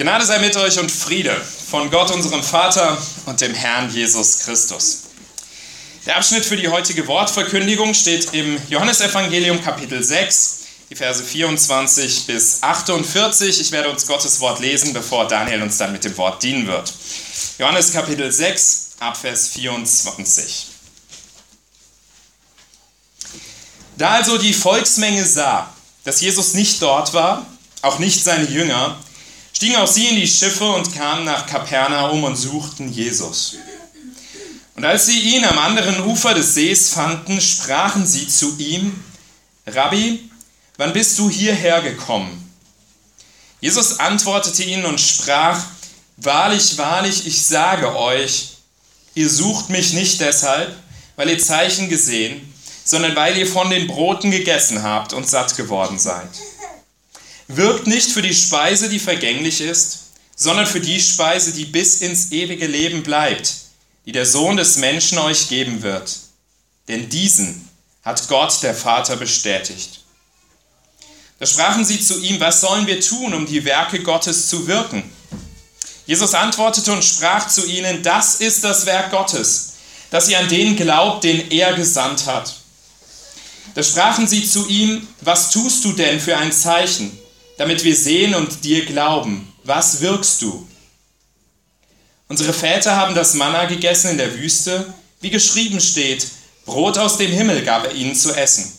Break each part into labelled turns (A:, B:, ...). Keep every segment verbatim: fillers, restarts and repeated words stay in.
A: Gnade sei mit euch und Friede von Gott, unserem Vater und dem Herrn Jesus Christus. Der Abschnitt für die heutige Wortverkündigung steht im Johannesevangelium Kapitel sechs, die Verse vierundzwanzig bis achtundvierzig. Ich werde uns Gottes Wort lesen, bevor Daniel uns dann mit dem Wort dienen wird. Johannes Kapitel sechs, Abvers vierundzwanzig. Da also die Volksmenge sah, dass Jesus nicht dort war, auch nicht seine Jünger, stiegen auch sie in die Schiffe und kamen nach Kapernaum und suchten Jesus. Und als sie ihn am anderen Ufer des Sees fanden, sprachen sie zu ihm: Rabbi, wann bist du hierher gekommen? Jesus antwortete ihnen und sprach: Wahrlich, wahrlich, ich sage euch, ihr sucht mich nicht deshalb, weil ihr Zeichen gesehen, sondern weil ihr von den Broten gegessen habt und satt geworden seid. Wirkt nicht für die Speise, die vergänglich ist, sondern für die Speise, die bis ins ewige Leben bleibt, die der Sohn des Menschen euch geben wird. Denn diesen hat Gott, der Vater, bestätigt. Da sprachen sie zu ihm: Was sollen wir tun, um die Werke Gottes zu wirken? Jesus antwortete und sprach zu ihnen: Das ist das Werk Gottes, dass ihr an den glaubt, den er gesandt hat. Da sprachen sie zu ihm: Was tust du denn für ein Zeichen, damit wir sehen und dir glauben? Was wirkst du? Unsere Väter haben das Manna gegessen in der Wüste, wie geschrieben steht: Brot aus dem Himmel gab er ihnen zu essen.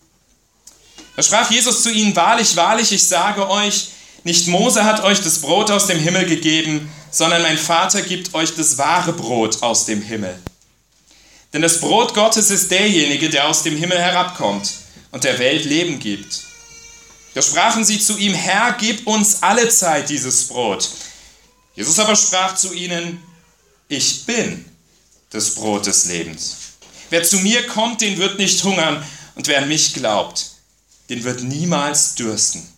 A: Da sprach Jesus zu ihnen: Wahrlich, wahrlich, ich sage euch, nicht Mose hat euch das Brot aus dem Himmel gegeben, sondern mein Vater gibt euch das wahre Brot aus dem Himmel. Denn das Brot Gottes ist derjenige, der aus dem Himmel herabkommt und der Welt Leben gibt. Da sprachen sie zu ihm: Herr, gib uns alle Zeit dieses Brot. Jesus aber sprach zu ihnen: Ich bin das Brot des Lebens. Wer zu mir kommt, den wird nicht hungern, und wer an mich glaubt, den wird niemals dürsten.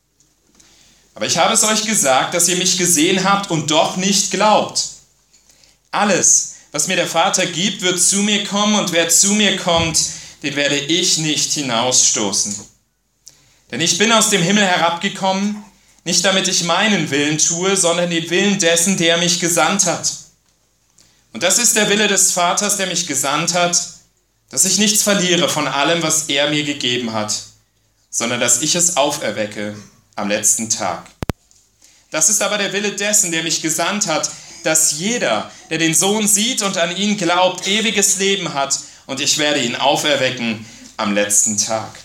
A: Aber ich habe es euch gesagt, dass ihr mich gesehen habt und doch nicht glaubt. Alles, was mir der Vater gibt, wird zu mir kommen, und wer zu mir kommt, den werde ich nicht hinausstoßen. Denn ich bin aus dem Himmel herabgekommen, nicht damit ich meinen Willen tue, sondern den Willen dessen, der mich gesandt hat. Und das ist der Wille des Vaters, der mich gesandt hat, dass ich nichts verliere von allem, was er mir gegeben hat, sondern dass ich es auferwecke am letzten Tag. Das ist aber der Wille dessen, der mich gesandt hat, dass jeder, der den Sohn sieht und an ihn glaubt, ewiges Leben hat, und ich werde ihn auferwecken am letzten Tag.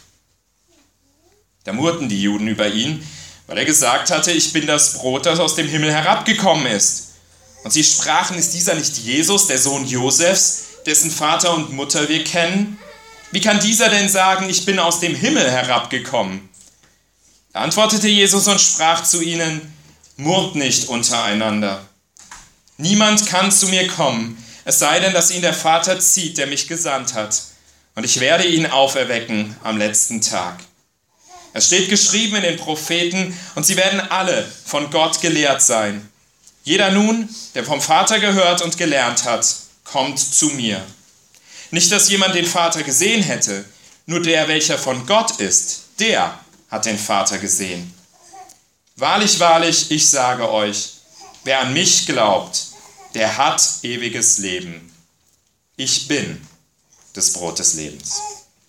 A: Da murrten die Juden über ihn, weil er gesagt hatte: Ich bin das Brot, das aus dem Himmel herabgekommen ist. Und sie sprachen: Ist dieser nicht Jesus, der Sohn Josefs, dessen Vater und Mutter wir kennen? Wie kann dieser denn sagen: Ich bin aus dem Himmel herabgekommen? Da antwortete Jesus und sprach zu ihnen: Murrt nicht untereinander. Niemand kann zu mir kommen, es sei denn, dass ihn der Vater zieht, der mich gesandt hat. Und ich werde ihn auferwecken am letzten Tag. Es steht geschrieben in den Propheten, und sie werden alle von Gott gelehrt sein. Jeder nun, der vom Vater gehört und gelernt hat, kommt zu mir. Nicht, dass jemand den Vater gesehen hätte, nur der, welcher von Gott ist, der hat den Vater gesehen. Wahrlich, wahrlich, ich sage euch, wer an mich glaubt, der hat ewiges Leben. Ich bin das Brot des Lebens.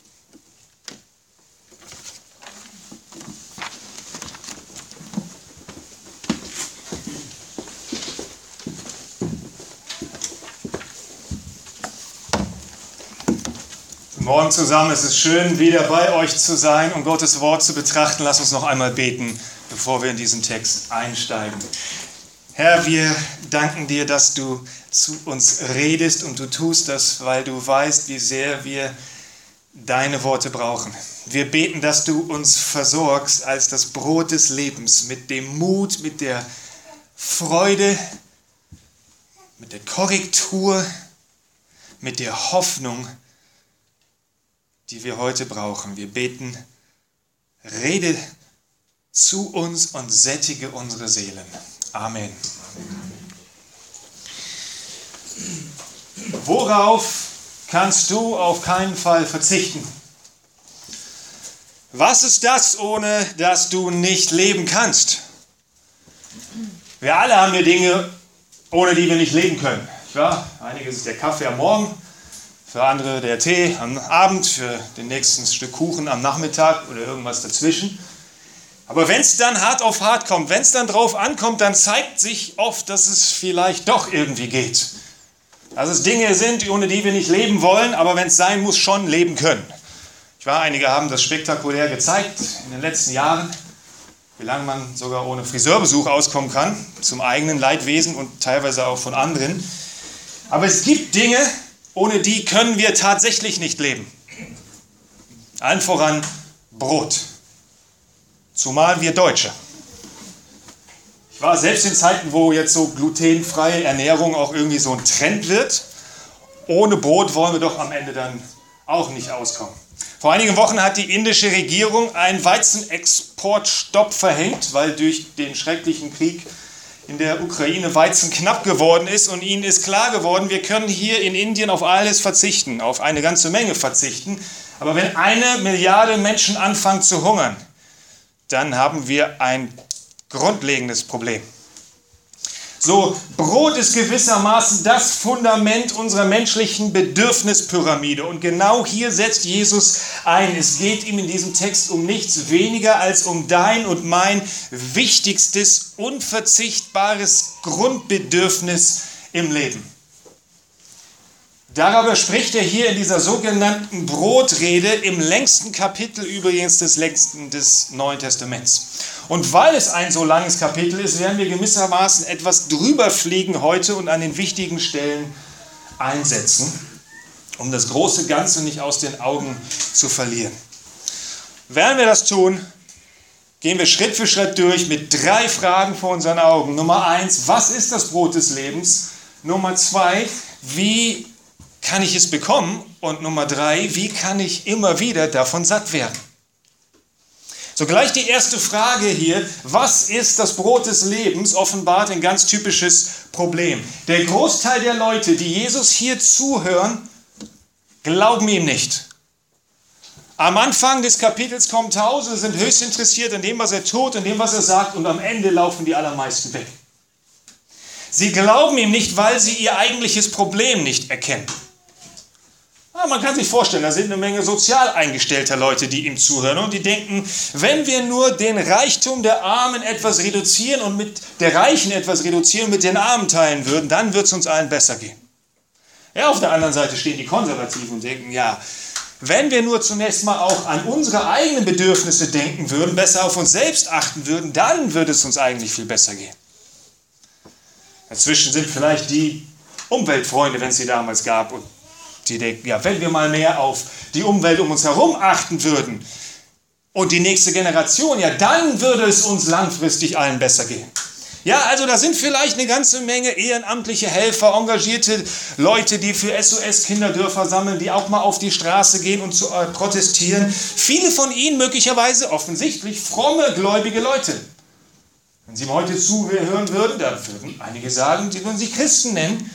B: Guten Morgen zusammen, es ist schön, wieder bei euch zu sein und Gottes Wort zu betrachten. Lass uns noch einmal beten, bevor wir in diesen Text einsteigen. Herr, wir danken dir, dass du zu uns redest, und du tust das, weil du weißt, wie sehr wir deine Worte brauchen. Wir beten, dass du uns versorgst als das Brot des Lebens, mit dem Mut, mit der Freude, mit der Korrektur, mit der Hoffnung, die wir heute brauchen. Wir beten, rede zu uns und sättige unsere Seelen. Amen. Worauf kannst du auf keinen Fall verzichten? Was ist das, ohne das du nicht leben kannst? Wir alle haben hier Dinge, ohne die wir nicht leben können. Ja, einige ist der Kaffee am Morgen, für andere der Tee am Abend, für den nächsten Stück Kuchen am Nachmittag oder irgendwas dazwischen. Aber wenn es dann hart auf hart kommt, wenn es dann drauf ankommt, dann zeigt sich oft, dass es vielleicht doch irgendwie geht. Dass es Dinge sind, ohne die wir nicht leben wollen, aber wenn es sein muss, schon leben können. Ich weiß, einige haben das spektakulär gezeigt in den letzten Jahren, wie lange man sogar ohne Friseurbesuch auskommen kann, zum eigenen Leidwesen und teilweise auch von anderen. Aber es gibt Dinge, ohne die können wir tatsächlich nicht leben. Allen voran Brot. Zumal wir Deutsche. Ich war selbst in Zeiten, wo jetzt so glutenfreie Ernährung auch irgendwie so ein Trend wird. Ohne Brot wollen wir doch am Ende dann auch nicht auskommen. Vor einigen Wochen hat die indische Regierung einen Weizenexportstopp verhängt, weil durch den schrecklichen Krieg in der Ukraine Weizen knapp geworden ist und ihnen ist klar geworden, wir können hier in Indien auf alles verzichten, auf eine ganze Menge verzichten. Aber wenn eine Milliarde Menschen anfangen zu hungern, dann haben wir ein grundlegendes Problem. So, Brot ist gewissermaßen das Fundament unserer menschlichen Bedürfnispyramide. Und genau hier setzt Jesus ein. Es geht ihm in diesem Text um nichts weniger als um dein und mein wichtigstes, unverzichtbares Grundbedürfnis im Leben. Darüber spricht er hier in dieser sogenannten Brotrede im längsten Kapitel übrigens des längsten des Neuen Testaments. Und weil es ein so langes Kapitel ist, werden wir gewissermaßen etwas drüber fliegen heute und an den wichtigen Stellen einsetzen, um das große Ganze nicht aus den Augen zu verlieren. Während wir das tun, gehen wir Schritt für Schritt durch mit drei Fragen vor unseren Augen. Nummer eins, was ist das Brot des Lebens? Nummer zwei, wie kann ich es bekommen? Und Nummer drei, wie kann ich immer wieder davon satt werden? So, gleich die erste Frage hier, was ist das Brot des Lebens, offenbart ein ganz typisches Problem. Der Großteil der Leute, die Jesus hier zuhören, glauben ihm nicht. Am Anfang des Kapitels kommen Tausende, sind höchst interessiert an dem, was er tut, an dem, was er sagt, und am Ende laufen die allermeisten weg. Sie glauben ihm nicht, weil sie ihr eigentliches Problem nicht erkennen. Ja, man kann sich vorstellen, da sind eine Menge sozial eingestellter Leute, die ihm zuhören und die denken, wenn wir nur den Reichtum der Armen etwas reduzieren und mit der Reichen etwas reduzieren und mit den Armen teilen würden, dann wird es uns allen besser gehen. Ja, auf der anderen Seite stehen die Konservativen und denken, ja, wenn wir nur zunächst mal auch an unsere eigenen Bedürfnisse denken würden, besser auf uns selbst achten würden, dann würde es uns eigentlich viel besser gehen. Dazwischen sind vielleicht die Umweltfreunde, wenn es sie damals gab, und die denken, ja, wenn wir mal mehr auf die Umwelt um uns herum achten würden und die nächste Generation, ja, dann würde es uns langfristig allen besser gehen. Ja, also da sind vielleicht eine ganze Menge ehrenamtliche Helfer, engagierte Leute, die für S O S-Kinderdörfer sammeln, die auch mal auf die Straße gehen und zu, äh, protestieren. Viele von ihnen möglicherweise offensichtlich fromme, gläubige Leute. Wenn Sie mir heute zuhören würden, dann würden einige sagen, sie würden sich Christen nennen.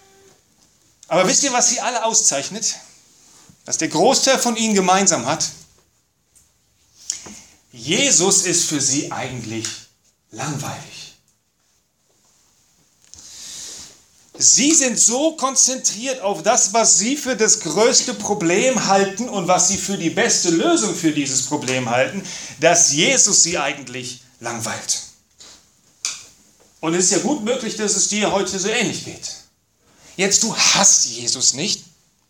B: Aber wisst ihr, was sie alle auszeichnet? Was der Großteil von ihnen gemeinsam hat? Jesus ist für sie eigentlich langweilig. Sie sind so konzentriert auf das, was sie für das größte Problem halten und was sie für die beste Lösung für dieses Problem halten, dass Jesus sie eigentlich langweilt. Und es ist ja gut möglich, dass es dir heute so ähnlich geht. Jetzt, du hasst Jesus nicht.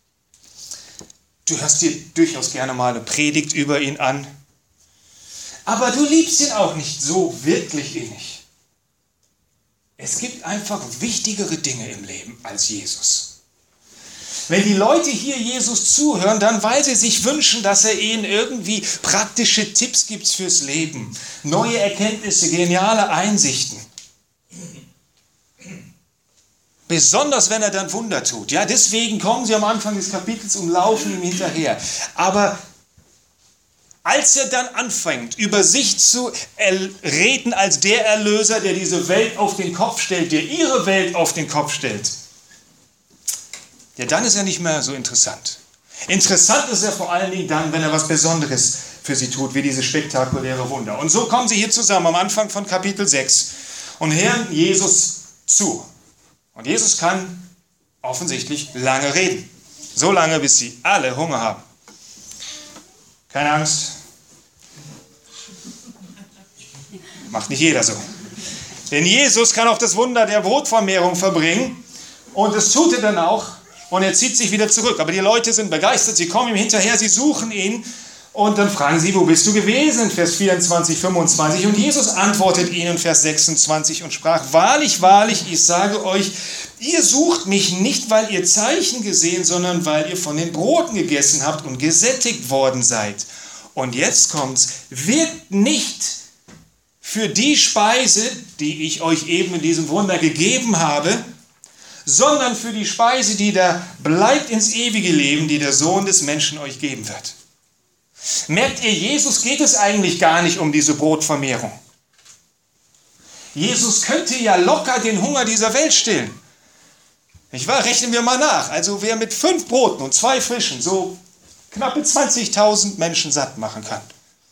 B: Du hörst dir durchaus gerne mal eine Predigt über ihn an. Aber du liebst ihn auch nicht so wirklich innig. Es gibt einfach wichtigere Dinge im Leben als Jesus. Wenn die Leute hier Jesus zuhören, dann weil sie sich wünschen, dass er ihnen irgendwie praktische Tipps gibt fürs Leben, neue Erkenntnisse, geniale Einsichten. Besonders wenn er dann Wunder tut. Ja, deswegen kommen sie am Anfang des Kapitels und laufen ihm hinterher. Aber als er dann anfängt, über sich zu reden als der Erlöser, der diese Welt auf den Kopf stellt, der ihre Welt auf den Kopf stellt, ja, dann ist er nicht mehr so interessant. Interessant ist er vor allen Dingen dann, wenn er was Besonderes für sie tut, wie diese spektakuläre Wunder. Und so kommen sie hier zusammen am Anfang von Kapitel sechs. und hören Jesus zu. Und Jesus kann offensichtlich lange reden. So lange, bis sie alle Hunger haben. Keine Angst. Macht nicht jeder so. Denn Jesus kann auch das Wunder der Brotvermehrung verbringen. Und das tut er dann auch. Und er zieht sich wieder zurück. Aber die Leute sind begeistert. Sie kommen ihm hinterher. Sie suchen ihn. Und dann fragen sie, wo bist du gewesen? Vers vierundzwanzig, fünfundzwanzig. Und Jesus antwortet ihnen, Vers sechsundzwanzig, und sprach, wahrlich, wahrlich, ich sage euch, ihr sucht mich nicht, weil ihr Zeichen gesehen, sondern weil ihr von den Broten gegessen habt und gesättigt worden seid. Und jetzt kommt's, wird nicht für die Speise, die ich euch eben in diesem Wunder gegeben habe, sondern für die Speise, die da bleibt ins ewige Leben, die der Sohn des Menschen euch geben wird. Merkt ihr, Jesus geht es eigentlich gar nicht um diese Brotvermehrung. Jesus könnte ja locker den Hunger dieser Welt stillen. Nicht wahr? Rechnen wir mal nach. Also wer mit fünf Broten und zwei Fischen so knappe zwanzigtausend Menschen satt machen kann.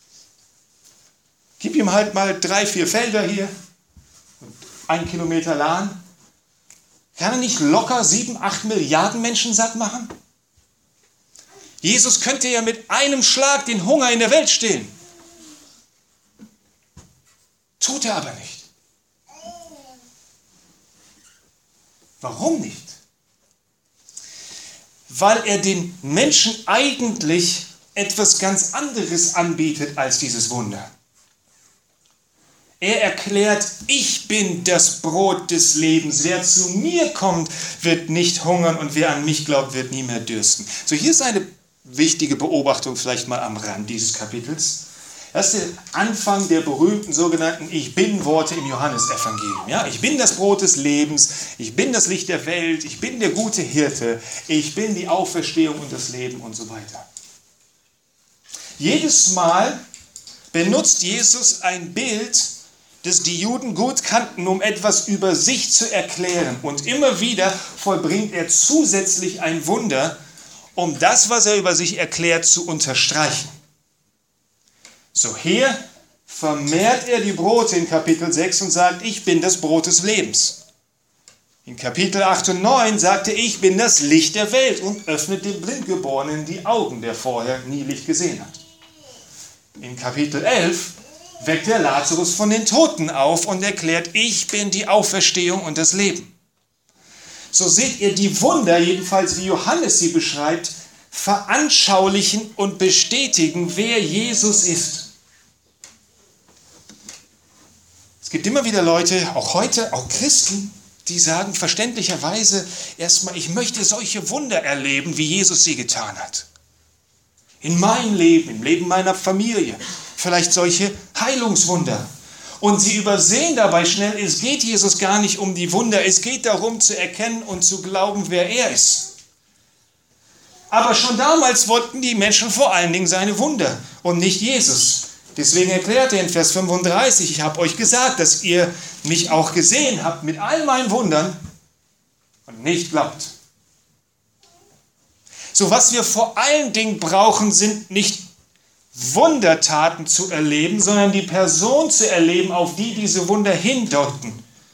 B: Gib ihm halt mal drei, vier Felder hier und ein Kilometer Lahn. Kann er nicht locker sieben, acht Milliarden Menschen satt machen? Jesus könnte ja mit einem Schlag den Hunger in der Welt stillen. Tut er aber nicht. Warum nicht? Weil er den Menschen eigentlich etwas ganz anderes anbietet als dieses Wunder. Er erklärt, ich bin das Brot des Lebens. Wer zu mir kommt, wird nicht hungern und wer an mich glaubt, wird nie mehr dürsten. So, hier ist eine wichtige Beobachtung vielleicht mal am Rand dieses Kapitels. Das ist der Anfang der berühmten sogenannten Ich-Bin-Worte im Johannesevangelium. Ja, ich bin das Brot des Lebens, ich bin das Licht der Welt, ich bin der gute Hirte, ich bin die Auferstehung und das Leben und so weiter. Jedes Mal benutzt Jesus ein Bild, das die Juden gut kannten, um etwas über sich zu erklären. Und immer wieder vollbringt er zusätzlich ein Wunder, um das, was er über sich erklärt, zu unterstreichen. So, hier vermehrt er die Brote in Kapitel sechs und sagt, ich bin das Brot des Lebens. In Kapitel acht und neun sagt er, ich bin das Licht der Welt und öffnet dem Blindgeborenen die Augen, der vorher nie Licht gesehen hat. In Kapitel elf weckt er Lazarus von den Toten auf und erklärt, ich bin die Auferstehung und das Leben. So seht ihr die Wunder, jedenfalls wie Johannes sie beschreibt, veranschaulichen und bestätigen, wer Jesus ist. Es gibt immer wieder Leute, auch heute, auch Christen, die sagen verständlicherweise erstmal, ich möchte solche Wunder erleben, wie Jesus sie getan hat. In meinem Leben, im Leben meiner Familie, vielleicht solche Heilungswunder. Und sie übersehen dabei schnell, es geht Jesus gar nicht um die Wunder, es geht darum zu erkennen und zu glauben, wer er ist. Aber schon damals wollten die Menschen vor allen Dingen seine Wunder und nicht Jesus. Deswegen erklärt er in Vers fünfunddreißig, ich habe euch gesagt, dass ihr mich auch gesehen habt mit all meinen Wundern und nicht glaubt. So, was wir vor allen Dingen brauchen, sind nicht Wundertaten zu erleben, sondern die Person zu erleben, auf die diese Wunder hindeuten.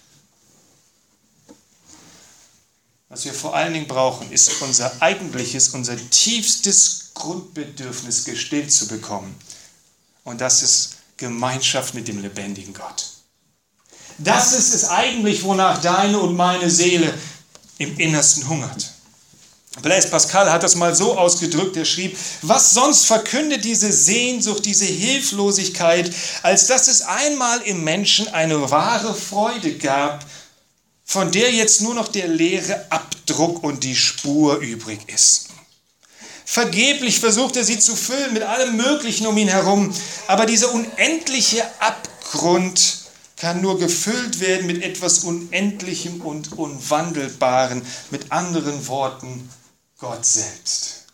B: Was wir vor allen Dingen brauchen, ist unser eigentliches, unser tiefstes Grundbedürfnis gestillt zu bekommen. Und das ist Gemeinschaft mit dem lebendigen Gott. Das ist es eigentlich, wonach deine und meine Seele im Innersten hungert. Blaise Pascal hat das mal so ausgedrückt, er schrieb, was sonst verkündet diese Sehnsucht, diese Hilflosigkeit, als dass es einmal im Menschen eine wahre Freude gab, von der jetzt nur noch der leere Abdruck und die Spur übrig ist. Vergeblich versucht er sie zu füllen mit allem Möglichen um ihn herum, aber dieser unendliche Abgrund kann nur gefüllt werden mit etwas Unendlichem und Unwandelbaren, mit anderen Worten Gott selbst.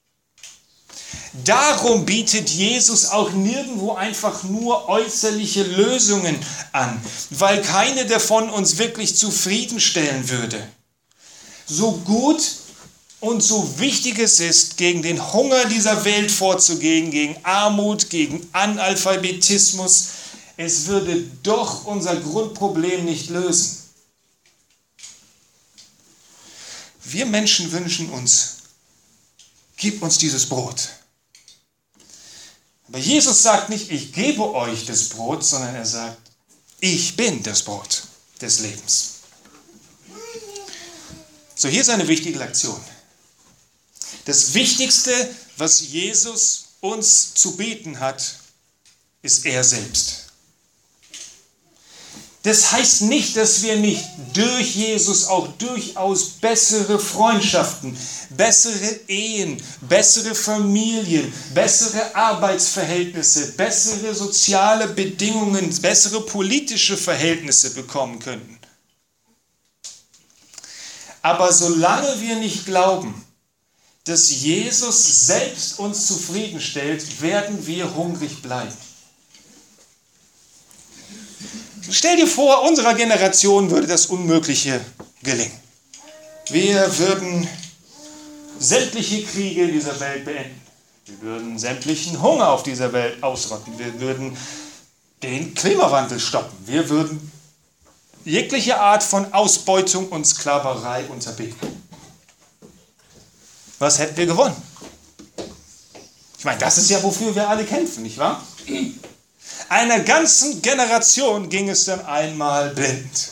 B: Darum bietet Jesus auch nirgendwo einfach nur äußerliche Lösungen an, weil keine davon uns wirklich zufriedenstellen würde. So gut und so wichtig es ist, gegen den Hunger dieser Welt vorzugehen, gegen Armut, gegen Analphabetismus, es würde doch unser Grundproblem nicht lösen. Wir Menschen wünschen uns, gib uns dieses Brot. Aber Jesus sagt nicht, ich gebe euch das Brot, sondern er sagt, ich bin das Brot des Lebens. So, hier ist eine wichtige Lektion. Das Wichtigste, was Jesus uns zu bieten hat, ist er selbst. Das heißt nicht, dass wir nicht durch Jesus auch durchaus bessere Freundschaften, bessere Ehen, bessere Familien, bessere Arbeitsverhältnisse, bessere soziale Bedingungen, bessere politische Verhältnisse bekommen könnten. Aber solange wir nicht glauben, dass Jesus selbst uns zufriedenstellt, werden wir hungrig bleiben. Stell dir vor, unserer Generation würde das Unmögliche gelingen. Wir würden sämtliche Kriege in dieser Welt beenden. Wir würden sämtlichen Hunger auf dieser Welt ausrotten. Wir würden den Klimawandel stoppen. Wir würden jegliche Art von Ausbeutung und Sklaverei unterbinden. Was hätten wir gewonnen? Ich meine, das ist ja, wofür wir alle kämpfen, nicht wahr? Einer ganzen Generation ging es dann einmal blind.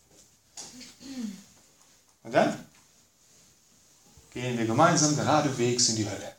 B: Und dann gehen wir gemeinsam geradewegs in die Hölle.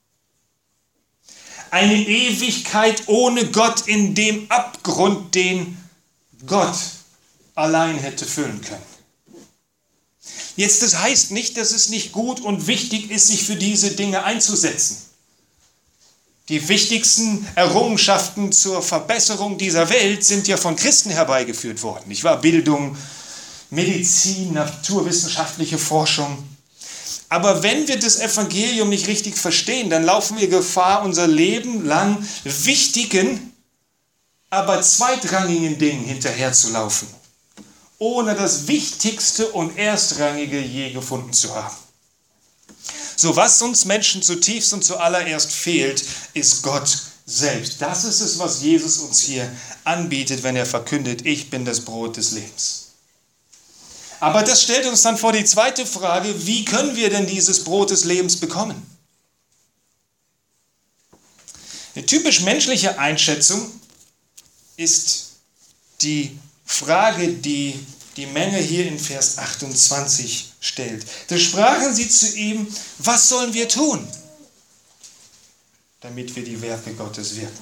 B: Eine Ewigkeit ohne Gott in dem Abgrund, den Gott allein hätte füllen können. Jetzt, das heißt nicht, dass es nicht gut und wichtig ist, sich für diese Dinge einzusetzen. Die wichtigsten Errungenschaften zur Verbesserung dieser Welt sind ja von Christen herbeigeführt worden. Nicht wahr? Bildung, Medizin, naturwissenschaftliche Forschung. Aber wenn wir das Evangelium nicht richtig verstehen, dann laufen wir Gefahr, unser Leben lang wichtigen, aber zweitrangigen Dingen hinterherzulaufen, ohne das Wichtigste und Erstrangige je gefunden zu haben. So, was uns Menschen zutiefst und zuallererst fehlt, ist Gott selbst. Das ist es, was Jesus uns hier anbietet, wenn er verkündet, ich bin das Brot des Lebens. Aber das stellt uns dann vor die zweite Frage, wie können wir denn dieses Brot des Lebens bekommen? Eine typisch menschliche Einschätzung ist die Frage, die die Menge hier in Vers achtundzwanzig stellt. Da sprachen sie zu ihm, was sollen wir tun, damit wir die Werke Gottes wirken?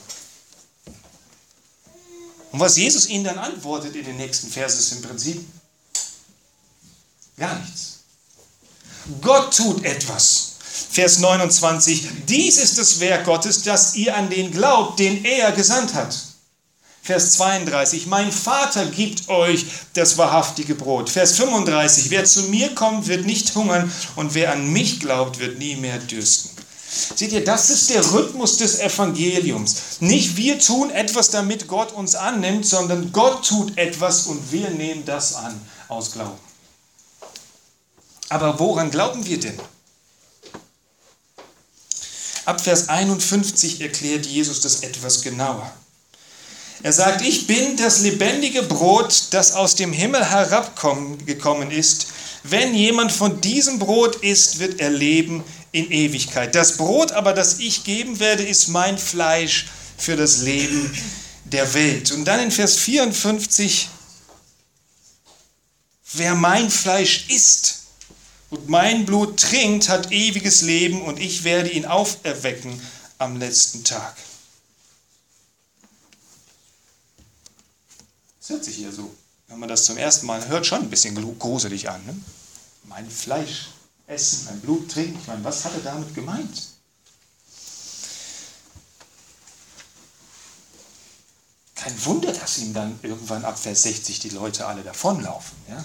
B: Und was Jesus ihnen dann antwortet in den nächsten Versen ist im Prinzip gar nichts. Gott tut etwas. Vers neunundzwanzig, dies ist das Werk Gottes, dass ihr an den glaubt, den er gesandt hat. Vers zweiunddreißig, mein Vater gibt euch das wahrhaftige Brot. Vers fünfunddreißig, wer zu mir kommt, wird nicht hungern und wer an mich glaubt, wird nie mehr dürsten. Seht ihr, das ist der Rhythmus des Evangeliums. Nicht wir tun etwas, damit Gott uns annimmt, sondern Gott tut etwas und wir nehmen das an aus Glauben. Aber woran glauben wir denn? Ab Vers einundfünfzig erklärt Jesus das etwas genauer. Er sagt, ich bin das lebendige Brot, das aus dem Himmel herabgekommen ist. Wenn jemand von diesem Brot isst, wird er leben in Ewigkeit. Das Brot aber, das ich geben werde, ist mein Fleisch für das Leben der Welt. Und dann in Vers vierundfünfzig, wer mein Fleisch isst und mein Blut trinkt, hat ewiges Leben und ich werde ihn auferwecken am letzten Tag. Das hört sich hier so, wenn man das zum ersten Mal hört, schon ein bisschen gruselig an. Ne? Mein Fleisch essen, mein Blut trinken. Ich meine, was hat er damit gemeint? Kein Wunder, dass ihm dann irgendwann ab Vers sechzig die Leute alle davonlaufen. Ja?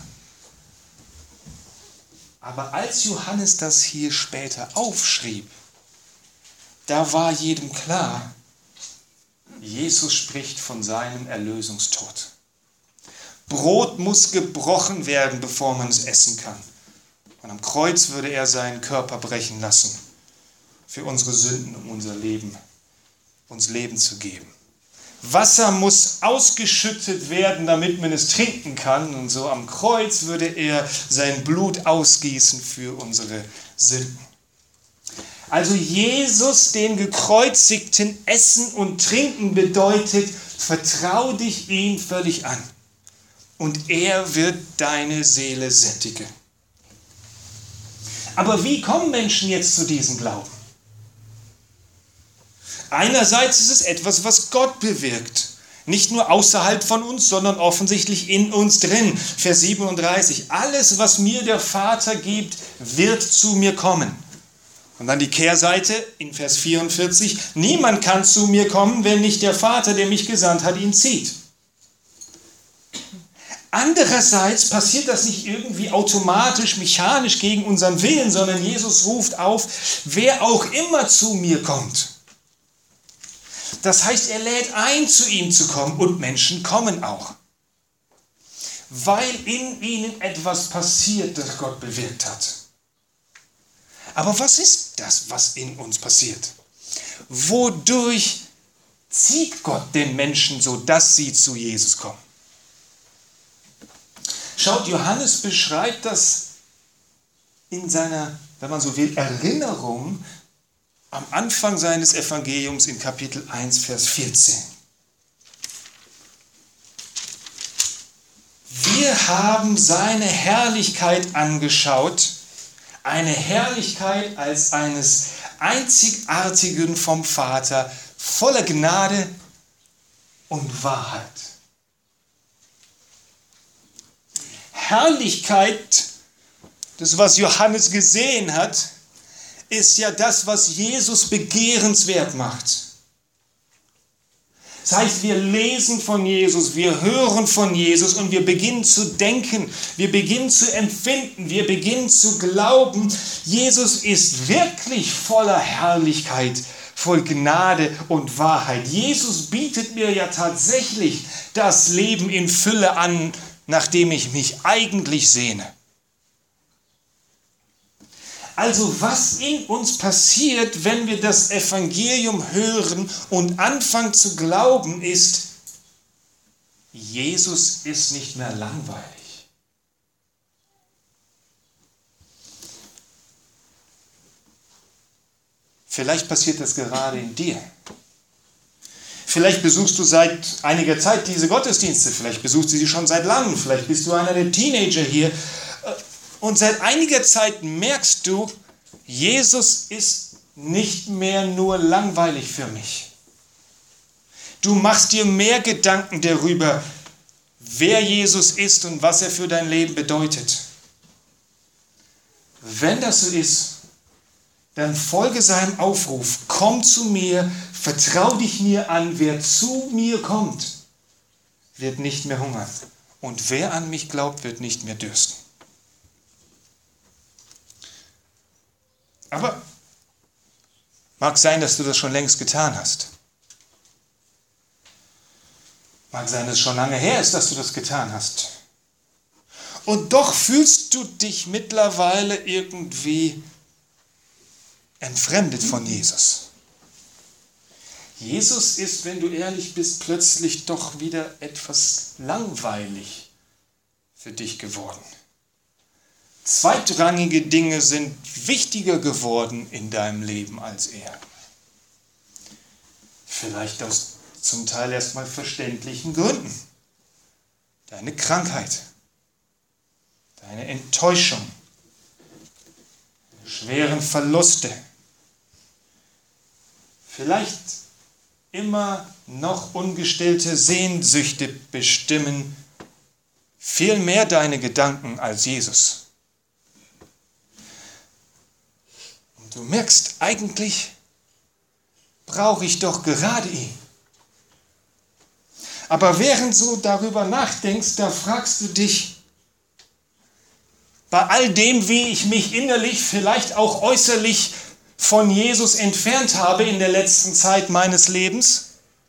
B: Aber als Johannes das hier später aufschrieb, da war jedem klar, Jesus spricht von seinem Erlösungstod. Brot muss gebrochen werden, bevor man es essen kann. Und am Kreuz würde er seinen Körper brechen lassen, für unsere Sünden, um unser Leben, uns Leben zu geben. Wasser muss ausgeschüttet werden, damit man es trinken kann. Und so am Kreuz würde er sein Blut ausgießen für unsere Sünden. Also Jesus, den Gekreuzigten, essen und trinken bedeutet, vertrau dich ihm völlig an. Und er wird deine Seele sättigen. Aber wie kommen Menschen jetzt zu diesem Glauben? Einerseits ist es etwas, was Gott bewirkt. Nicht nur außerhalb von uns, sondern offensichtlich in uns drin. Vers siebenunddreißig. Alles, was mir der Vater gibt, wird zu mir kommen. Und dann die Kehrseite in Vers vierundvierzig. Niemand kann zu mir kommen, wenn nicht der Vater, der mich gesandt hat, ihn zieht. Andererseits passiert das nicht irgendwie automatisch, mechanisch gegen unseren Willen, sondern Jesus ruft auf, wer auch immer zu mir kommt. Das heißt, er lädt ein, zu ihm zu kommen, und Menschen kommen auch. Weil in ihnen etwas passiert, das Gott bewirkt hat. Aber was ist das, was in uns passiert? Wodurch zieht Gott den Menschen, so dass sie zu Jesus kommen? Schaut, Johannes beschreibt das in seiner, wenn man so will, Erinnerung am Anfang seines Evangeliums in Kapitel eins, Vers vierzehn. Wir haben seine Herrlichkeit angeschaut, eine Herrlichkeit als eines Einzigartigen vom Vater, voller Gnade und Wahrheit. Herrlichkeit, das was Johannes gesehen hat, ist ja das, was Jesus begehrenswert macht. Das heißt, wir lesen von Jesus, wir hören von Jesus und wir beginnen zu denken, wir beginnen zu empfinden, wir beginnen zu glauben, Jesus ist wirklich voller Herrlichkeit, voll Gnade und Wahrheit. Jesus bietet mir ja tatsächlich das Leben in Fülle an, nach dem ich mich eigentlich sehne. Also was in uns passiert, wenn wir das Evangelium hören und anfangen zu glauben, ist, Jesus ist nicht mehr langweilig. Vielleicht passiert das gerade in dir. Vielleicht besuchst du seit einiger Zeit diese Gottesdienste, vielleicht besuchst du sie schon seit langem, vielleicht bist du einer der Teenager hier. Und seit einiger Zeit merkst du, Jesus ist nicht mehr nur langweilig für mich. Du machst dir mehr Gedanken darüber, wer Jesus ist und was er für dein Leben bedeutet. Wenn das so ist, dann folge seinem Aufruf, komm zu mir, vertrau dich mir an, wer zu mir kommt, wird nicht mehr hungern. Und wer an mich glaubt, wird nicht mehr dürsten. Aber mag sein, dass du das schon längst getan hast. Mag sein, dass es schon lange her ist, dass du das getan hast. Und doch fühlst du dich mittlerweile irgendwie entfremdet von Jesus. Jesus ist, wenn du ehrlich bist, plötzlich doch wieder etwas langweilig für dich geworden. Zweitrangige Dinge sind wichtiger geworden in deinem Leben als er. Vielleicht aus zum Teil erstmal verständlichen Gründen. Deine Krankheit, deine Enttäuschung, deine schweren Verluste, vielleicht immer noch ungestillte Sehnsüchte bestimmen viel mehr deine Gedanken als Jesus. Du merkst, eigentlich brauche ich doch gerade ihn. Aber während du darüber nachdenkst, da fragst du dich, bei all dem, wie ich mich innerlich, vielleicht auch äußerlich von Jesus entfernt habe in der letzten Zeit meines Lebens,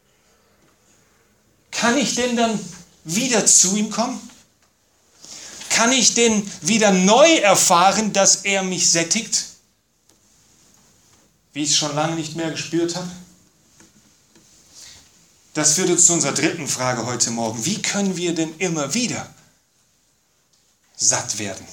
B: kann ich denn dann wieder zu ihm kommen? Kann ich denn wieder neu erfahren, dass er mich sättigt? Wie ich es schon lange nicht mehr gespürt habe? Das führt uns zu unserer dritten Frage heute Morgen. Wie können wir denn immer wieder satt werden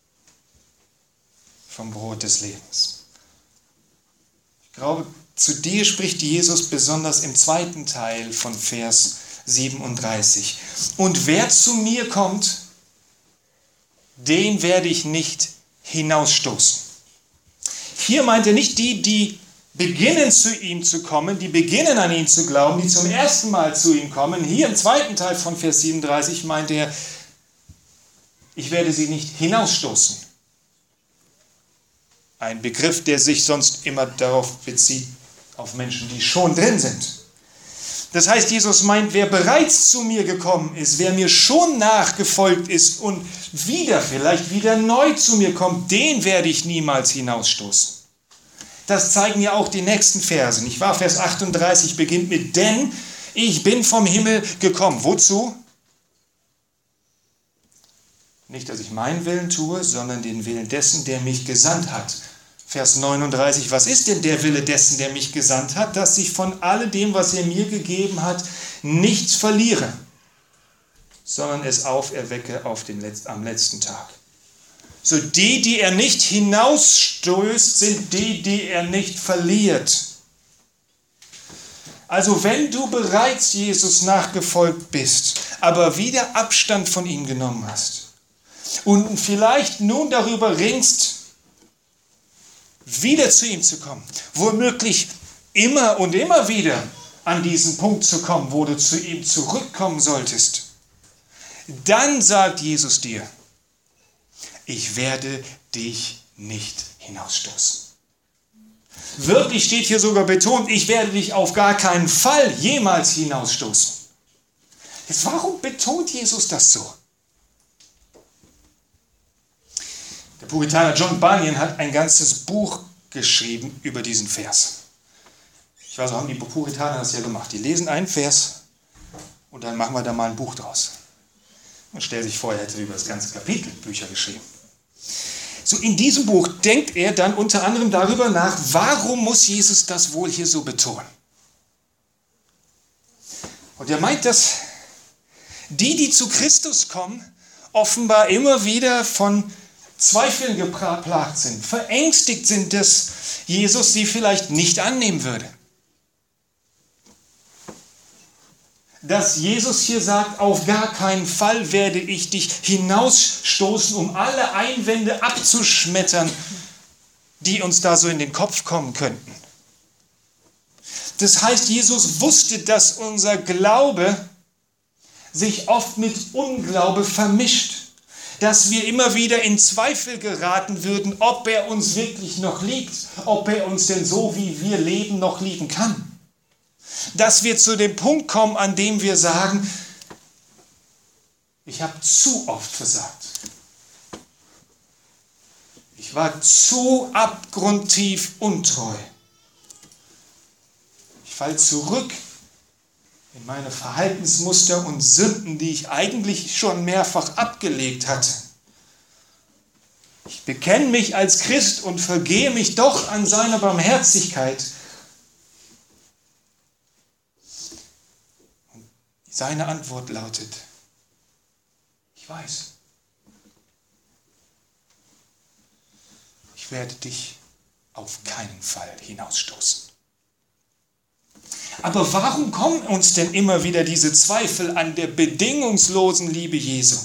B: vom Brot des Lebens? Ich glaube, zu dir spricht Jesus besonders im zweiten Teil von Vers siebenunddreißig. Und wer zu mir kommt, den werde ich nicht hinausstoßen. Hier meint er nicht die, die beginnen zu ihm zu kommen, die beginnen an ihn zu glauben, die zum ersten Mal zu ihm kommen. Hier im zweiten Teil von Vers siebenunddreißig meint er, ich werde sie nicht hinausstoßen. Ein Begriff, der sich sonst immer darauf bezieht, auf Menschen, die schon drin sind. Das heißt, Jesus meint, wer bereits zu mir gekommen ist, wer mir schon nachgefolgt ist und wieder, vielleicht wieder neu zu mir kommt, den werde ich niemals hinausstoßen. Das zeigen ja auch die nächsten Verse. Nicht wahr? Vers achtunddreißig beginnt mit, denn ich bin vom Himmel gekommen. Wozu? Nicht, dass ich meinen Willen tue, sondern den Willen dessen, der mich gesandt hat. Vers neununddreißig, was ist denn der Wille dessen, der mich gesandt hat? Dass ich von alledem, was er mir gegeben hat, nichts verliere, sondern es auferwecke auf den Letz- am letzten Tag. So die, die er nicht hinausstößt, sind die, die er nicht verliert. Also wenn du bereits Jesus nachgefolgt bist, aber wieder Abstand von ihm genommen hast und vielleicht nun darüber ringst, wieder zu ihm zu kommen, womöglich immer und immer wieder an diesen Punkt zu kommen, wo du zu ihm zurückkommen solltest, dann sagt Jesus dir, ich werde dich nicht hinausstoßen. Wirklich steht hier sogar betont, ich werde dich auf gar keinen Fall jemals hinausstoßen. Jetzt, warum betont Jesus das so? Der Puritaner John Bunyan hat ein ganzes Buch geschrieben über diesen Vers. Ich weiß, so haben die Puritaner das ja gemacht. Die lesen einen Vers und dann machen wir da mal ein Buch draus. Man stellt sich vor, er hätte über das ganze Kapitel Bücher geschrieben. So in diesem Buch denkt er dann unter anderem darüber nach, warum muss Jesus das wohl hier so betonen? Und er meint, dass die, die zu Christus kommen, offenbar immer wieder von Zweifeln geplagt sind, verängstigt sind, dass Jesus sie vielleicht nicht annehmen würde. Dass Jesus hier sagt, auf gar keinen Fall werde ich dich hinausstoßen, um alle Einwände abzuschmettern, die uns da so in den Kopf kommen könnten. Das heißt, Jesus wusste, dass unser Glaube sich oft mit Unglaube vermischt, dass wir immer wieder in Zweifel geraten würden, ob er uns wirklich noch liebt, ob er uns denn so, wie wir leben, noch lieben kann. Dass wir zu dem Punkt kommen, an dem wir sagen, ich habe zu oft versagt. Ich war zu abgrundtief untreu. Ich falle zurück in meine Verhaltensmuster und Sünden, die ich eigentlich schon mehrfach abgelegt hatte. Ich bekenne mich als Christ und vergehe mich doch an seiner Barmherzigkeit. Und seine Antwort lautet, ich weiß. Ich werde dich auf keinen Fall hinausstoßen. Aber warum kommen uns denn immer wieder diese Zweifel an der bedingungslosen Liebe Jesu?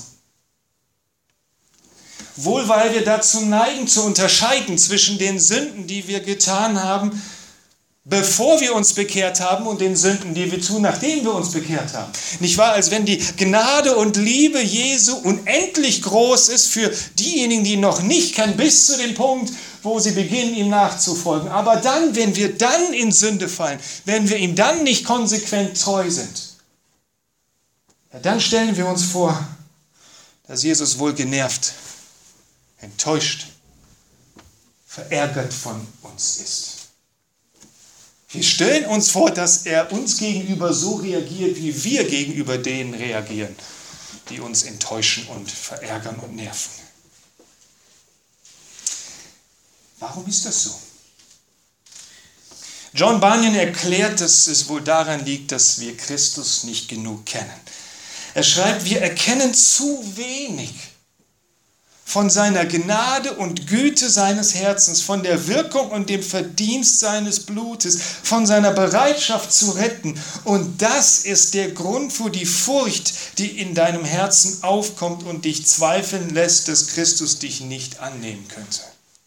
B: Wohl weil wir dazu neigen, zu unterscheiden zwischen den Sünden, die wir getan haben, bevor wir uns bekehrt haben, und den Sünden, die wir tun, nachdem wir uns bekehrt haben. Nicht wahr? Als wenn die Gnade und Liebe Jesu unendlich groß ist für diejenigen, die ihn noch nicht kennen, bis zu dem Punkt, wo sie beginnen, ihm nachzufolgen. Aber dann, wenn wir dann in Sünde fallen, wenn wir ihm dann nicht konsequent treu sind, ja, dann stellen wir uns vor, dass Jesus wohl genervt, enttäuscht, verärgert von uns ist. Wir stellen uns vor, dass er uns gegenüber so reagiert, wie wir gegenüber denen reagieren, die uns enttäuschen und verärgern und nerven. Warum ist das so? John Bunyan erklärt, dass es wohl daran liegt, dass wir Christus nicht genug kennen. Er schreibt, wir erkennen zu wenig von seiner Gnade und Güte seines Herzens, von der Wirkung und dem Verdienst seines Blutes, von seiner Bereitschaft zu retten. Und das ist der Grund für die Furcht, die in deinem Herzen aufkommt und dich zweifeln lässt, dass Christus dich nicht annehmen könnte.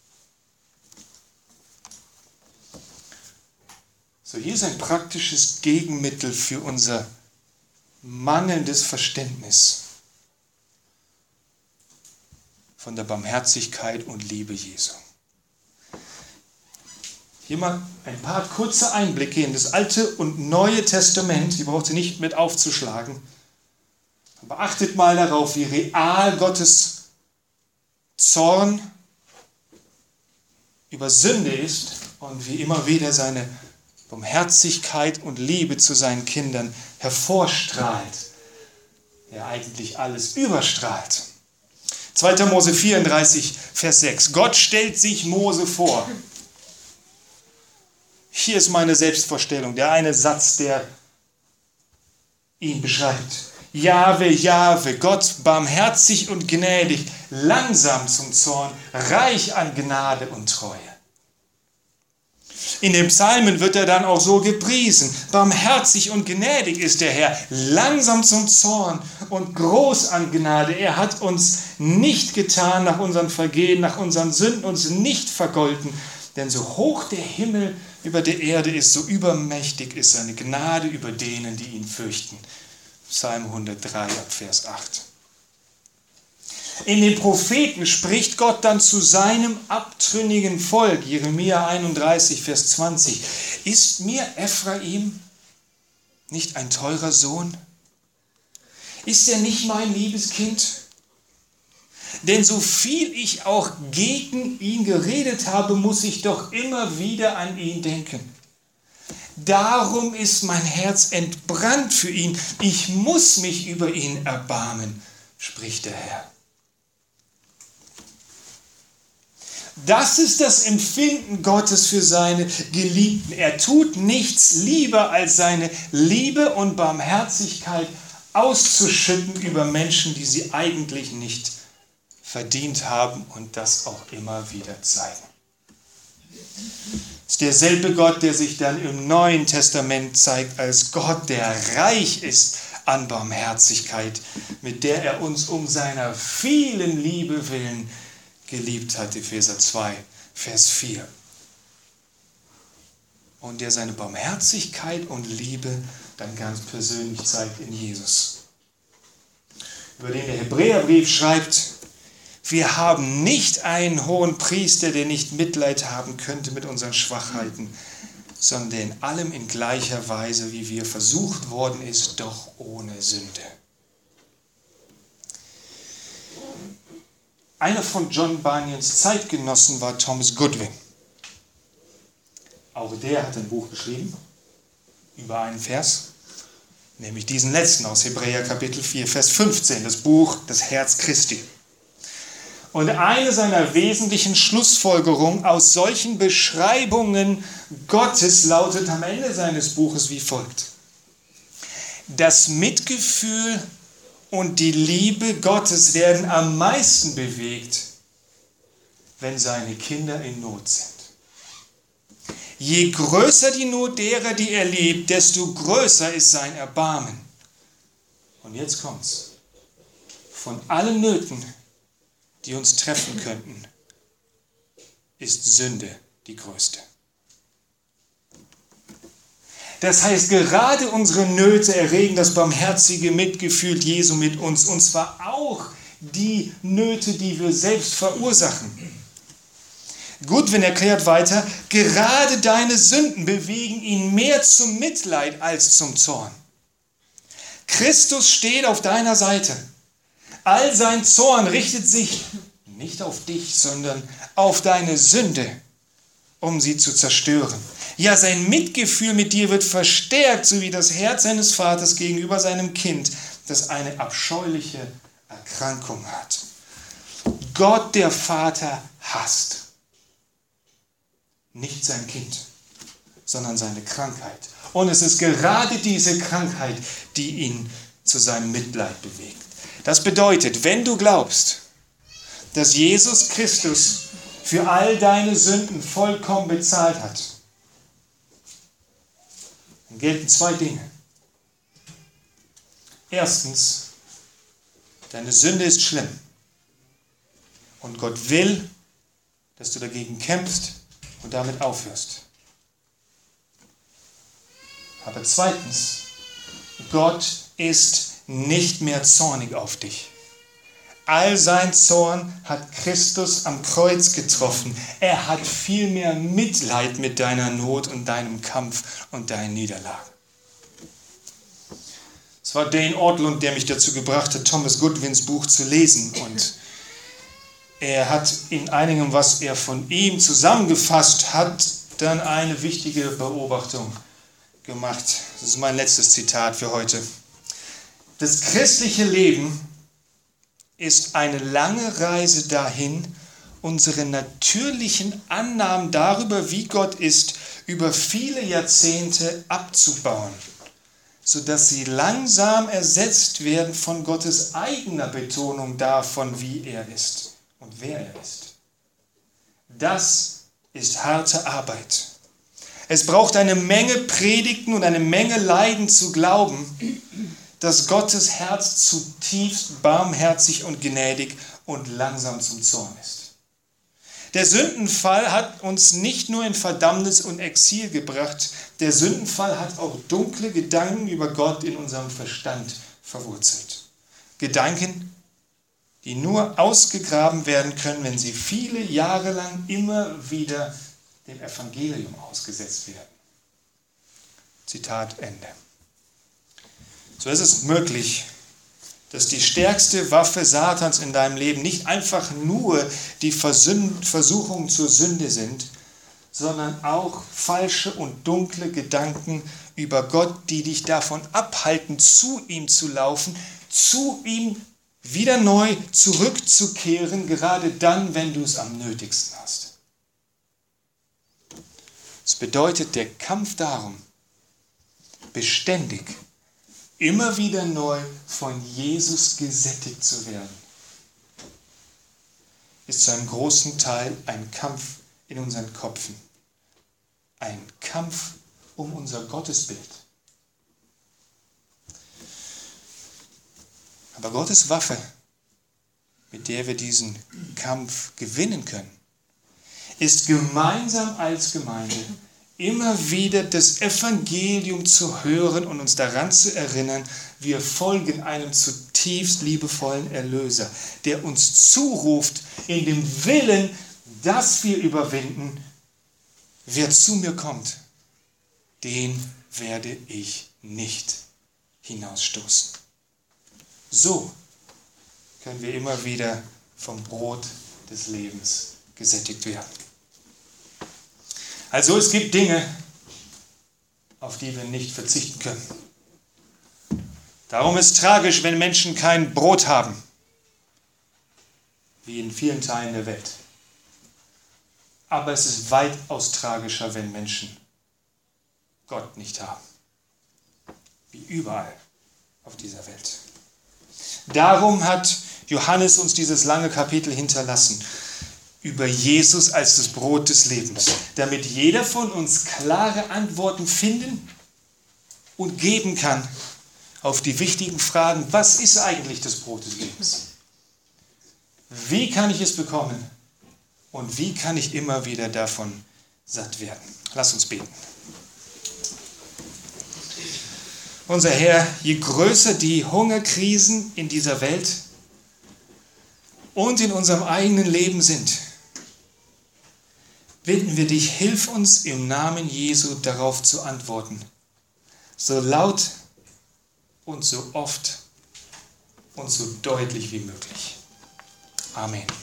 B: So, hier ist ein praktisches Gegenmittel für unser mangelndes Verständnis von der Barmherzigkeit und Liebe Jesu. Hier mal ein paar kurze Einblicke in das Alte und Neue Testament. Die braucht ihr nicht mit aufzuschlagen. Aber achtet mal darauf, wie real Gottes Zorn über Sünde ist und wie immer wieder seine Barmherzigkeit und Liebe zu seinen Kindern hervorstrahlt. Ja, eigentlich alles überstrahlt. zweiter Mose vierunddreißig, Vers sechs. Gott stellt sich Mose vor. Hier ist meine Selbstvorstellung, der eine Satz, der ihn beschreibt. Jahwe, Jahwe, Gott barmherzig und gnädig, langsam zum Zorn, reich an Gnade und Treue. In den Psalmen wird er dann auch so gepriesen. Barmherzig und gnädig ist der Herr, langsam zum Zorn und groß an Gnade. Er hat uns nicht getan nach unseren Vergehen, nach unseren Sünden, uns nicht vergolten. Denn so hoch der Himmel über der Erde ist, so übermächtig ist seine Gnade über denen, die ihn fürchten. Psalm hundertdrei, Vers acht. In den Propheten spricht Gott dann zu seinem abtrünnigen Volk, Jeremia einunddreißig, Vers zwanzig. Ist mir Ephraim nicht ein teurer Sohn? Ist er nicht mein liebes Kind? Denn so viel ich auch gegen ihn geredet habe, muss ich doch immer wieder an ihn denken. Darum ist mein Herz entbrannt für ihn. Ich muss mich über ihn erbarmen, spricht der Herr. Das ist das Empfinden Gottes für seine Geliebten. Er tut nichts lieber, als seine Liebe und Barmherzigkeit auszuschütten über Menschen, die sie eigentlich nicht verdient haben und das auch immer wieder zeigen. Es ist derselbe Gott, der sich dann im Neuen Testament zeigt als Gott, der reich ist an Barmherzigkeit, mit der er uns um seiner vielen Liebe willen geliebt hat, Epheser zwei, Vers vier. Und der seine Barmherzigkeit und Liebe dann ganz persönlich zeigt in Jesus. Über den der Hebräerbrief schreibt, wir haben nicht einen hohen Priester, der nicht Mitleid haben könnte mit unseren Schwachheiten, sondern der in allem in gleicher Weise, wie wir versucht worden ist, doch ohne Sünde. Einer von John Bunyans Zeitgenossen war Thomas Goodwin. Auch der hat ein Buch geschrieben über einen Vers, nämlich diesen letzten aus Hebräer Kapitel vier, Vers fünfzehn, das Buch Das Herz Christi. Und eine seiner wesentlichen Schlussfolgerungen aus solchen Beschreibungen Gottes lautet am Ende seines Buches wie folgt. Das Mitgefühl und die Liebe Gottes werden am meisten bewegt, wenn seine Kinder in Not sind. Je größer die Not derer, die er liebt, desto größer ist sein Erbarmen. Und jetzt kommt's. Von allen Nöten, die uns treffen könnten, ist Sünde die größte. Das heißt, gerade unsere Nöte erregen das barmherzige Mitgefühl Jesu mit uns, und zwar auch die Nöte, die wir selbst verursachen. Goodwin erklärt weiter, gerade deine Sünden bewegen ihn mehr zum Mitleid als zum Zorn. Christus steht auf deiner Seite. All sein Zorn richtet sich nicht auf dich, sondern auf deine Sünde, um sie zu zerstören. Ja, sein Mitgefühl mit dir wird verstärkt, so wie das Herz seines Vaters gegenüber seinem Kind, das eine abscheuliche Erkrankung hat. Gott, der Vater, hasst nicht sein Kind, sondern seine Krankheit. Und es ist gerade diese Krankheit, die ihn zu seinem Mitleid bewegt. Das bedeutet, wenn du glaubst, dass Jesus Christus für all deine Sünden vollkommen bezahlt hat, dann gelten zwei Dinge. Erstens, deine Sünde ist schlimm. Und Gott will, dass du dagegen kämpfst und damit aufhörst. Aber zweitens, Gott ist nicht mehr zornig auf dich. All sein Zorn hat Christus am Kreuz getroffen. Er hat viel mehr Mitleid mit deiner Not und deinem Kampf und deinen Niederlagen. Es war Dane Ortlund, der mich dazu gebracht hat, Thomas Goodwins Buch zu lesen. Und er hat in einigem, was er von ihm zusammengefasst hat, dann eine wichtige Beobachtung gemacht. Das ist mein letztes Zitat für heute. Das christliche Leben ist eine lange Reise dahin, unsere natürlichen Annahmen darüber, wie Gott ist, über viele Jahrzehnte abzubauen, sodass sie langsam ersetzt werden von Gottes eigener Betonung davon, wie er ist und wer er ist. Das ist harte Arbeit. Es braucht eine Menge Predigten und eine Menge Leiden zu glauben, dass Gottes Herz zutiefst barmherzig und gnädig und langsam zum Zorn ist. Der Sündenfall hat uns nicht nur in Verdammnis und Exil gebracht, der Sündenfall hat auch dunkle Gedanken über Gott in unserem Verstand verwurzelt. Gedanken, die nur ausgegraben werden können, wenn sie viele Jahre lang immer wieder dem Evangelium ausgesetzt werden. Zitat Ende. So ist es möglich, dass die stärkste Waffe Satans in deinem Leben nicht einfach nur die Versuchungen zur Sünde sind, sondern auch falsche und dunkle Gedanken über Gott, die dich davon abhalten, zu ihm zu laufen, zu ihm wieder neu zurückzukehren, gerade dann, wenn du es am nötigsten hast. Es bedeutet der Kampf darum, beständig immer wieder neu von Jesus gesättigt zu werden, ist zu einem großen Teil ein Kampf in unseren Köpfen. Ein Kampf um unser Gottesbild. Aber Gottes Waffe, mit der wir diesen Kampf gewinnen können, ist gemeinsam als Gemeinde immer wieder das Evangelium zu hören und uns daran zu erinnern, wir folgen einem zutiefst liebevollen Erlöser, der uns zuruft in dem Willen, dass wir überwinden, wer zu mir kommt, den werde ich nicht hinausstoßen. So können wir immer wieder vom Brot des Lebens gesättigt werden. Also es gibt Dinge, auf die wir nicht verzichten können. Darum ist es tragisch, wenn Menschen kein Brot haben, wie in vielen Teilen der Welt. Aber es ist weitaus tragischer, wenn Menschen Gott nicht haben, wie überall auf dieser Welt. Darum hat Johannes uns dieses lange Kapitel hinterlassen über Jesus als das Brot des Lebens, damit jeder von uns klare Antworten finden und geben kann auf die wichtigen Fragen, was ist eigentlich das Brot des Lebens? Wie kann ich es bekommen? Und wie kann ich immer wieder davon satt werden? Lass uns beten. Unser Herr, je größer die Hungerkrisen in dieser Welt und in unserem eigenen Leben sind, bitten wir dich, hilf uns im Namen Jesu darauf zu antworten. So laut und so oft und so deutlich wie möglich. Amen.